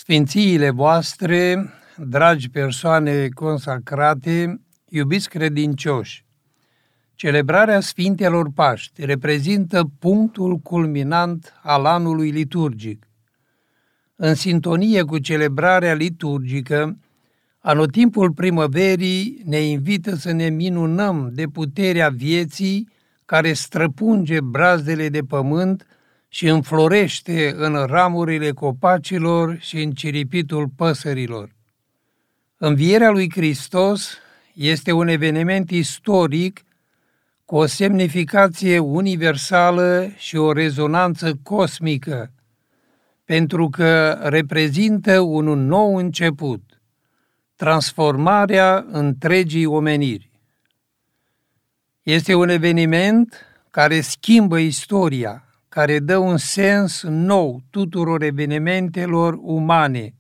Sfințiile voastre, dragi persoane consacrate, iubiți credincioși, celebrarea Sfintelor Paști reprezintă punctul culminant al anului liturgic. În sintonie cu celebrarea liturgică, anotimpul primăverii ne invită să ne minunăm de puterea vieții care străpunge brazdele de pământ și înflorește în ramurile copacilor și în ciripitul păsărilor. Învierea lui Hristos este un eveniment istoric cu o semnificație universală și o rezonanță cosmică, pentru că reprezintă un nou început, transformarea întregii omeniri. Este un eveniment care schimbă istoria, care dă un sens nou tuturor evenimentelor umane.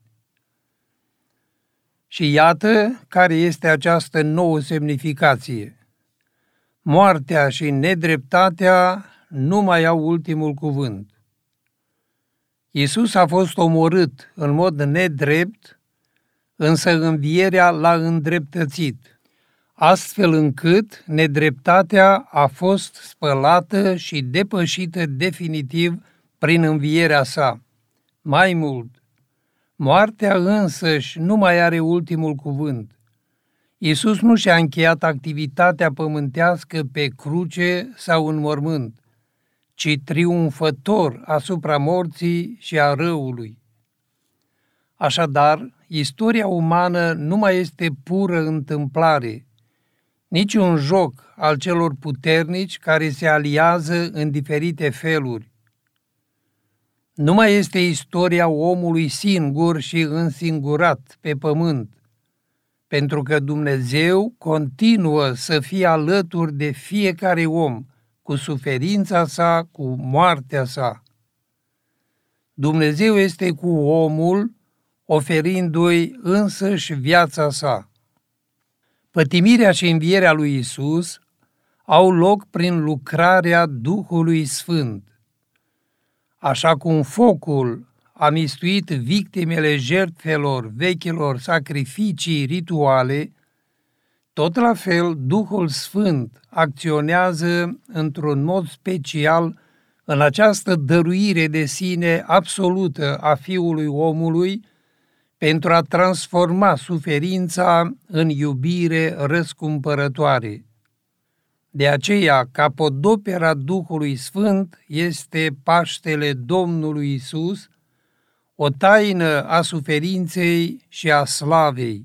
Și iată care este această nouă semnificație. Moartea și nedreptatea nu mai au ultimul cuvânt. Iisus a fost omorât în mod nedrept, însă învierea l-a îndreptățit, astfel încât nedreptatea a fost spălată și depășită definitiv prin învierea sa. Mai mult, moartea însăși nu mai are ultimul cuvânt. Iisus nu și-a încheiat activitatea pământească pe cruce sau în mormânt, ci triumfător asupra morții și a răului. Așadar, istoria umană nu mai este pură întâmplare, nici un joc al celor puternici care se aliază în diferite feluri. Nu mai este istoria omului singur și însingurat pe pământ, pentru că Dumnezeu continuă să fie alături de fiecare om, cu suferința sa, cu moartea sa. Dumnezeu este cu omul, oferindu-i însăși viața sa. Pătimirea și învierea lui Iisus au loc prin lucrarea Duhului Sfânt. Așa cum focul a mistuit victimele jertfelor vechilor sacrificii rituale, tot la fel Duhul Sfânt acționează într-un mod special în această dăruire de sine absolută a Fiului omului pentru a transforma suferința în iubire răscumpărătoare. De aceea, capodopera Duhului Sfânt este Paștele Domnului Iisus, o taină a suferinței și a slavei.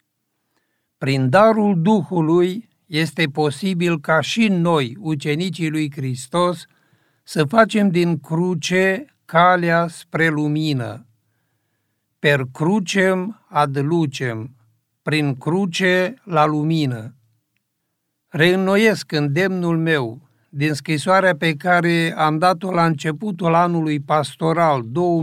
Prin darul Duhului este posibil ca și noi, ucenicii lui Hristos, să facem din cruce calea spre lumină. Per crucem ad lucem, prin cruce la lumină. Reînnoiesc îndemnul meu din scrisoarea pe care am dat-o la începutul anului pastoral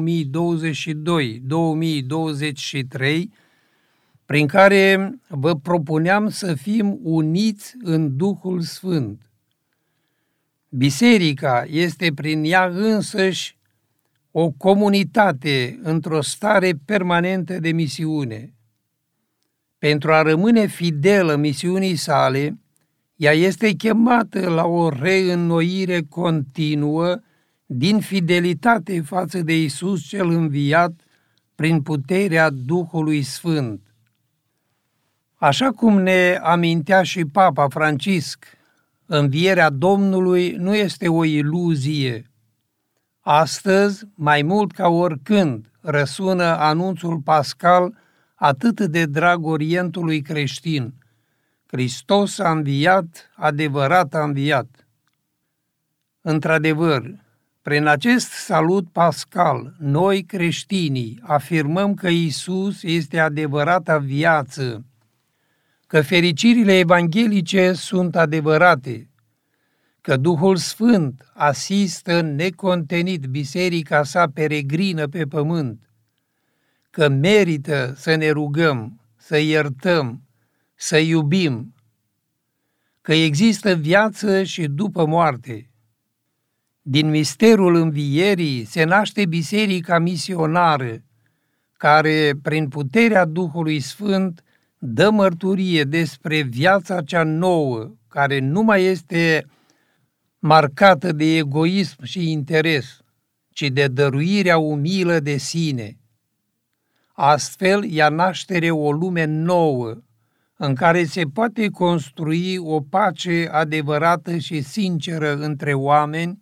2022-2023, prin care vă propuneam să fim uniți în Duhul Sfânt. Biserica este prin ea însăși o comunitate într-o stare permanentă de misiune. Pentru a rămâne fidelă misiunii sale, ea este chemată la o reînnoire continuă din fidelitate față de Iisus cel înviat prin puterea Duhului Sfânt. Așa cum ne amintea și Papa Francisc, învierea Domnului nu este o iluzie. Astăzi, mai mult ca oricând, răsună anunțul pascal atât de drag Orientului creștin. Hristos a înviat, adevărat a înviat. Într-adevăr, prin acest salut pascal, noi creștinii afirmăm că Iisus este adevărata viață, că fericirile evanghelice sunt adevărate, că Duhul Sfânt asistă necontenit biserica sa peregrină pe pământ, că merită să ne rugăm, să iertăm, să iubim, că există viață și după moarte. Din misterul învierii se naște biserica misionară, care, prin puterea Duhului Sfânt, dă mărturie despre viața cea nouă, care nu mai este marcată de egoism și interes, ci de dăruirea umilă de sine. Astfel, ia naștere o lume nouă, în care se poate construi o pace adevărată și sinceră între oameni,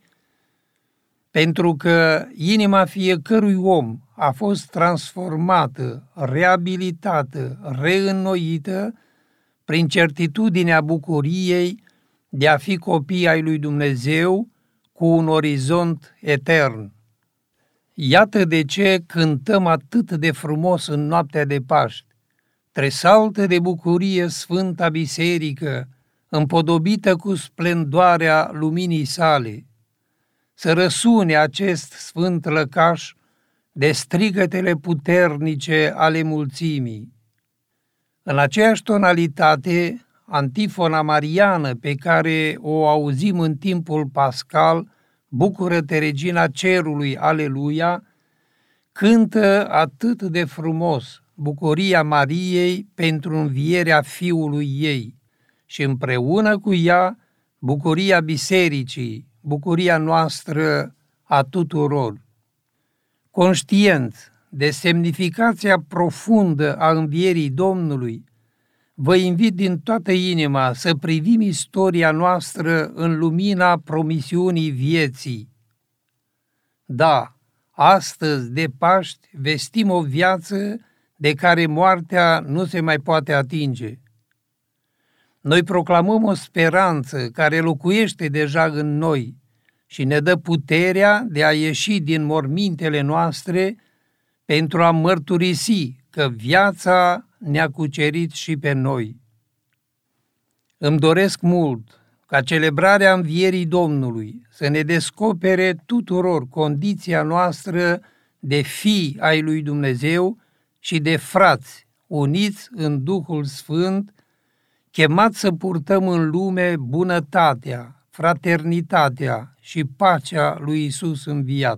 pentru că inima fiecărui om a fost transformată, reabilitată, reînnoită prin certitudinea bucuriei de a fi copii ai lui Dumnezeu cu un orizont etern. Iată de ce cântăm atât de frumos în noaptea de Paști. Tresaltă de bucurie Sfânta Biserică, împodobită cu splendoarea luminii sale. Să răsune acest sfânt lăcaș de strigătele puternice ale mulțimii. În aceeași tonalitate, antifona mariană pe care o auzim în timpul pascal, Bucură-te, Regina Cerului, Aleluia, cântă atât de frumos bucuria Mariei pentru învierea Fiului ei și împreună cu ea bucuria Bisericii, bucuria noastră a tuturor. Conștient de semnificația profundă a învierii Domnului, vă invit din toată inima să privim istoria noastră în lumina promisiunii vieții. Da, astăzi, de Paști, vestim o viață de care moartea nu se mai poate atinge. Noi proclamăm o speranță care locuiește deja în noi și ne dă puterea de a ieși din mormintele noastre pentru a mărturisi că viața ne-a cucerit și pe noi. Îmi doresc mult ca celebrarea învierii Domnului să ne descopere tuturor condiția noastră de fii ai lui Dumnezeu și de frați uniți în Duhul Sfânt, chemați să purtăm în lume bunătatea, fraternitatea și pacea lui Iisus înviat.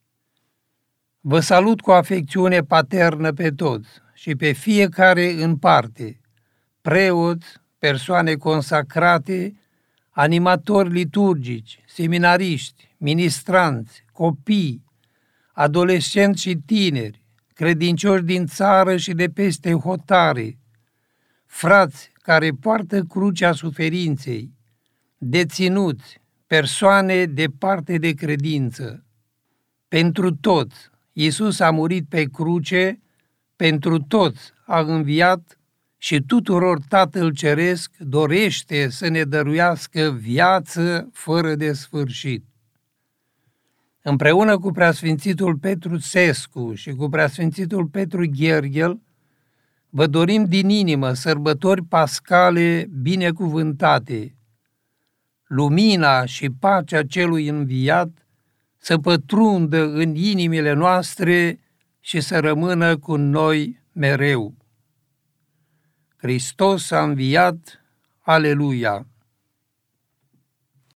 Vă salut cu afecțiune paternă pe toți și pe fiecare în parte, preoți, persoane consacrate, animatori liturgici, seminariști, ministranți, copii, adolescenți și tineri, credincioși din țară și de peste hotare, frați care poartă crucea suferinței, deținuți, persoane departe de credință. Pentru toți, Iisus a murit pe cruce, pentru toți a înviat și tuturor Tatăl Ceresc dorește să ne dăruiască viață fără de sfârșit. Împreună cu Preasfințitul Petru Sescu și cu Preasfințitul Petru Gherghel, vă dorim din inimă sărbători pascale binecuvântate. Lumina și pacea celui înviat să pătrundă în inimile noastre și să rămână cu noi mereu. Hristos a înviat, Aleluia!